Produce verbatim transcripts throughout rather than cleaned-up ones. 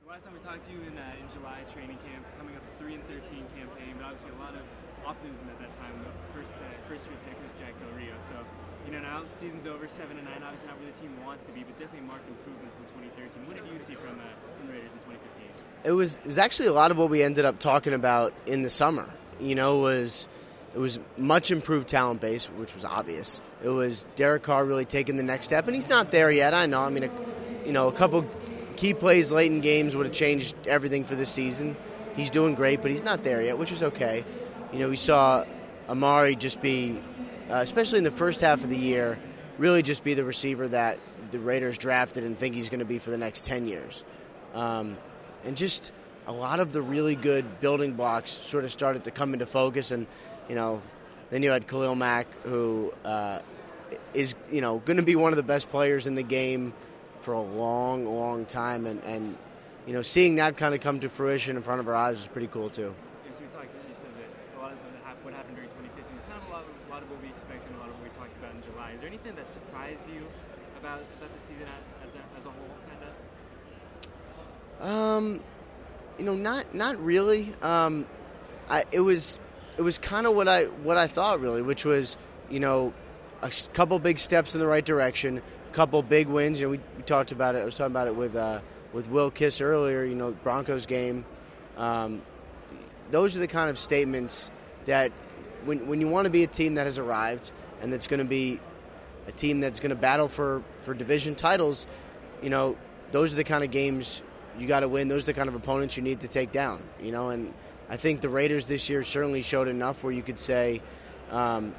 Last time we talked to you in uh, in July training camp, coming up a three and thirteen campaign, but obviously a lot of optimism at that time. The first uh, first year pick was Jack Del Rio. So, you know, now season's over, seven and nine. Obviously not where the team wants to be, but definitely marked improvement from twenty thirteen. What did you see from uh, from the Raiders in twenty fifteen? It was it was actually a lot of what we ended up talking about in the summer. You know, was it was much improved talent base, which was obvious. It was Derek Carr really taking the next step, and he's not there yet. I know. I mean, a, you know, a couple key plays late in games would have changed everything for this season. He's doing great, but he's not there yet, which is okay. You know, we saw Amari just be, uh, especially in the first half of the year, really just be the receiver that the Raiders drafted and think he's going to be for the next ten years. Um, and just a lot of the really good building blocks sort of started to come into focus. And, you know, then you had Khalil Mack, who uh, is, you know, going to be one of the best players in the game for a long, long time, and, and you know, seeing that kind of come to fruition in front of our eyes was pretty cool too. Yeah, so we talked. You said that a lot of the, what happened during twenty fifteen is kind of a lot, of, a lot of what we expected, and a lot of what we talked about in July. Is there anything that surprised you about about the season as a, as a whole, kind of? Um, you know, not not really. Um, I it was it was kind of what I what I thought really, which was, you know, a couple big steps in the right direction. Couple big wins. You know, we, we talked about it. I was talking about it with uh, with Will Kiss earlier. You know, Broncos game. Um, those are the kind of statements that when when you want to be a team that has arrived and that's going to be a team that's going to battle for, for division titles, you know, those are the kind of games you got to win. Those are the kind of opponents you need to take down. You know, and I think the Raiders this year certainly showed enough where you could say, Um,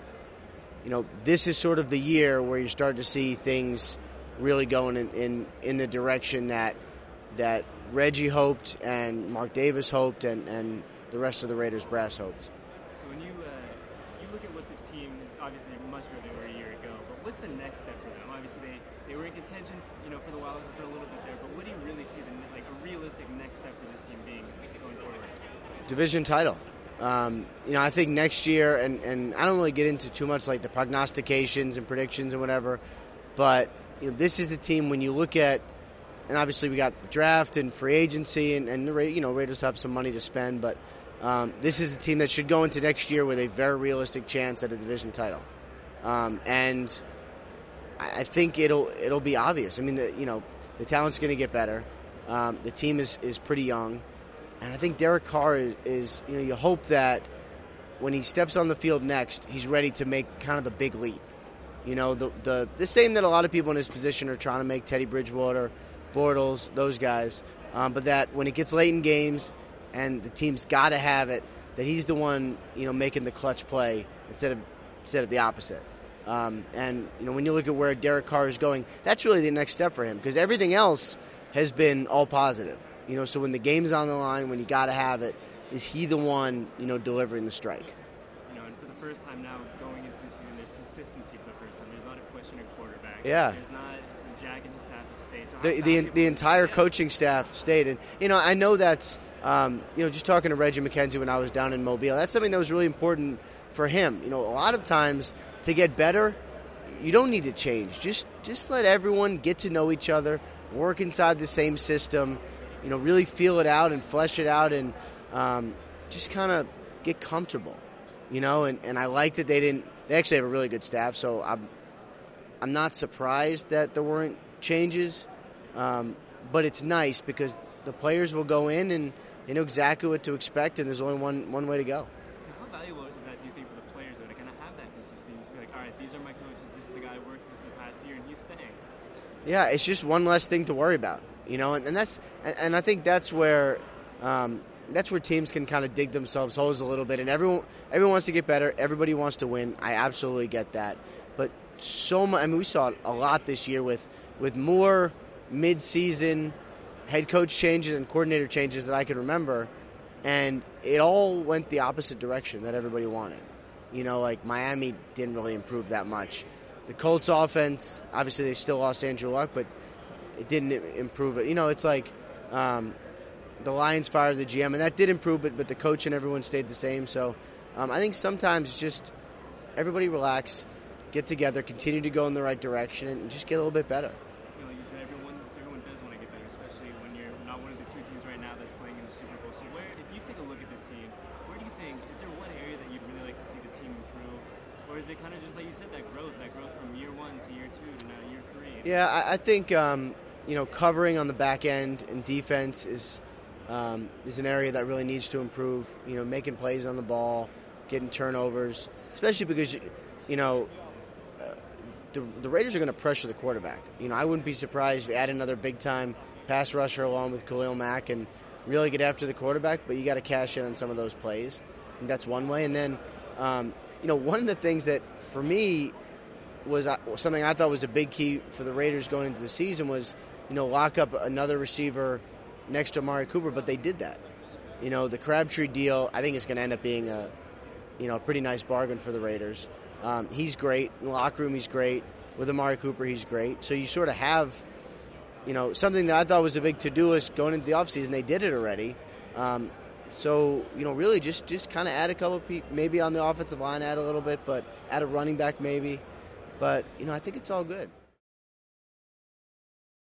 you know, this is sort of the year where you start to see things really going in, in, in the direction that that Reggie hoped and Mark Davis hoped and, and the rest of the Raiders brass hoped. So when you uh, you look at what this team is, obviously much better than they were a year ago, but what's the next step for them? Obviously they, they were in contention, you know, for the while for a little bit there, but what do you really see the like a realistic next step for this team being going forward? Division title. Um, you know, I think next year, and, and I don't really get into too much like the prognostications and predictions and whatever, but you know, this is a team when you look at, and obviously we got the draft and free agency, and, and the, you know, Raiders have some money to spend, but um, this is a team that should go into next year with a very realistic chance at a division title, um, and I, I think it'll it'll be obvious. I mean, the, you know, the talent's going to get better. Um, the team is is pretty young. And I think Derek Carr is, is, you know, you hope that when he steps on the field next, he's ready to make kind of the big leap. You know, the the, the same that a lot of people in his position are trying to make, Teddy Bridgewater, Bortles, those guys. Um, but that when it gets late in games and the team's got to have it, that he's the one, you know, making the clutch play instead of instead of the opposite. Um, and, you know, when you look at where Derek Carr is going, that's really the next step for him because everything else has been all positive. You know, so when the game's on the line, when you got to have it, is he the one, you know, delivering the strike? You know, and for the first time now going into the season, there's consistency for the first time. There's not a question of quarterback. Yeah. There's not Jack and his staff have stayed. So the the, the entire coaching staff stayed. And, you know, I know that's, um, you know, just talking to Reggie McKenzie when I was down in Mobile, that's something that was really important for him. You know, a lot of times to get better, you don't need to change. Just, just let everyone get to know each other, work inside the same system, you know, really feel it out and flesh it out and um, just kind of get comfortable, you know. And, and I like that they didn't – they actually have a really good staff, so I'm I'm not surprised that there weren't changes. Um, but it's nice because the players will go in and they know exactly what to expect, and there's only one, one way to go. How valuable is that, do you think, for the players, though, to kind of have that consistency? To be like, all right, these are my coaches, this is the guy I worked with the past year, and he's staying. Yeah, it's just one less thing to worry about. You know, and, and that's and, and I think that's where um, that's where teams can kind of dig themselves holes a little bit. And everyone everyone wants to get better. Everybody wants to win. I absolutely get that. But so much. I mean, we saw it a lot this year with with more mid-season head coach changes and coordinator changes that I can remember, and it all went the opposite direction that everybody wanted. You know, like Miami didn't really improve that much. The Colts offense, obviously, they still lost Andrew Luck, but it didn't improve it. You know, it's like um, the Lions fired the G M, and that did improve it, but the coach and everyone stayed the same. So um, I think sometimes it's just everybody relax, get together, continue to go in the right direction, and just get a little bit better. You know, like you said, everyone, everyone does want to get better, especially when you're not one of the two teams right now that's playing in the Super Bowl. So where, if you take a look at this team, where do you think, is there one area that you'd really like to see the team improve? Or is it kind of just like you said, that growth, that growth from year one to year two to now year three? Yeah, I, I think, um, you know, covering on the back end and defense is um, is an area that really needs to improve. You know, making plays on the ball, getting turnovers, especially because, you know, uh, the, the Raiders are going to pressure the quarterback. You know, I wouldn't be surprised if you add another big-time pass rusher along with Khalil Mack and really get after the quarterback, but you got to cash in on some of those plays. And that's one way. And then, um, you know, one of the things that, for me, was uh, something I thought was a big key for the Raiders going into the season was, you know, lock up another receiver next to Amari Cooper, but they did that. You know, the Crabtree deal, I think, is going to end up being a, you know, a pretty nice bargain for the Raiders. Um, he's great. In the locker room, he's great. With Amari Cooper, he's great. So you sort of have, you know, something that I thought was a big to-do list going into the offseason. They did it already. Um, so, you know, really just, just kind of add a couple of people, maybe on the offensive line, add a little bit, but add a running back maybe. But, you know, I think it's all good.